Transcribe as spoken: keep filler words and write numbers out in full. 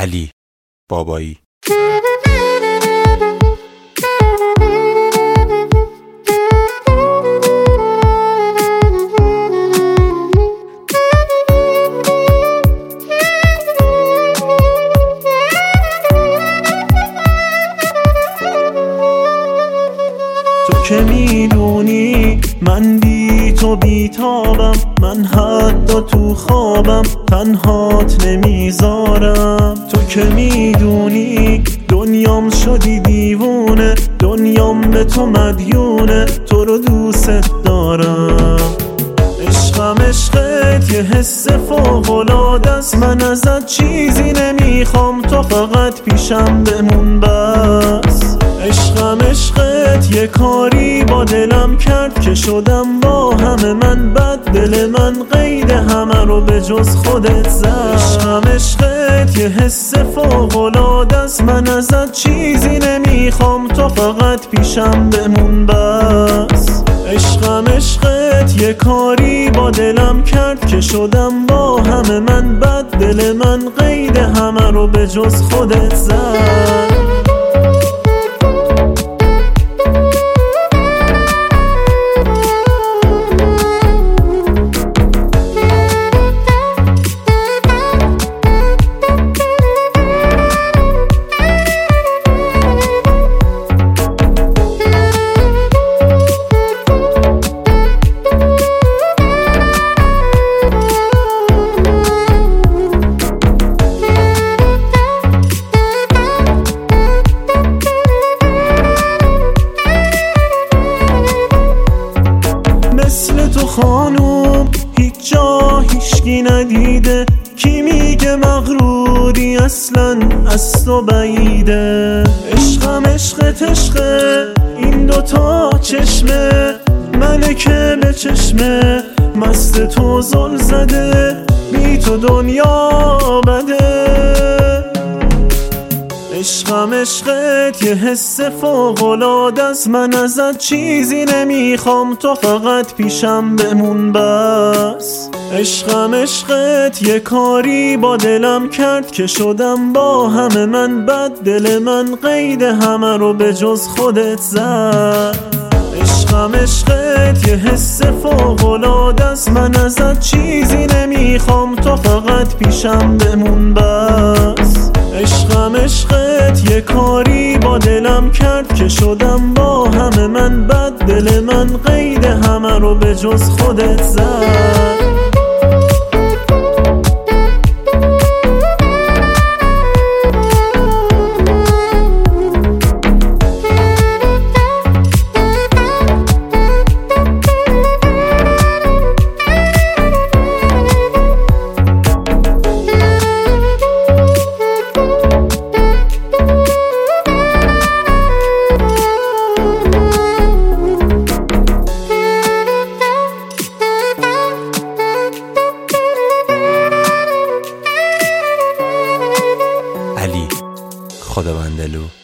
علی بابایی. تو که میدونی من بی تو بیتابم، من حتی تو خوابم تنهات نمیذارم. تو که میدونی دنیام شدی دیوونه، دنیام به تو مدیونه، تو رو دوست دارم. عشقم عشقت یه حس فوق‌العاده است، من ازت چیزی نمیخوام، تو فقط پیشم بمون بس. عشقم عشقت یه کاری با دلم کرد که شدم با همه من بد، دل من قید همه رو به جز خودت زد. عشقم عشقت یه حس فوق‌العاده است، من ازت چیزی نمیخوام، تو فقط پیشم بمون بس. عشقم عشقت یه کاری با دلم کرد که شدم با همه من بد، دل من قید همه رو به جز خودت زد. مثل تو خانوم هیچ جا هیچکی ندیده، کی میگه مغروری اصلا از تو بعیده. عشقم عشقت عشقه این دوتا چشمه، منه که به چشمه مست تو زل زده، بی تو دنیا بده. عشقم عشقت یه حس فوق‌العاده است، من ازت چیزی نمیخوام، تو فقط پیشم بمون بس. عشقم عشقت یه کاری با دلم کرد که شدم با همه من بد، دل من قید همه رو به جز خودت زد. عشقم عشقت یه حس فوق‌العاده است، من ازت چیزی نمیخوام، تو فقط پیشم بمون بس. عشقم عشقت یه کاری با دلم کرد که شدم با همه من بد، دل من قید همه رو به جز خودت زد. علی خداوندلو.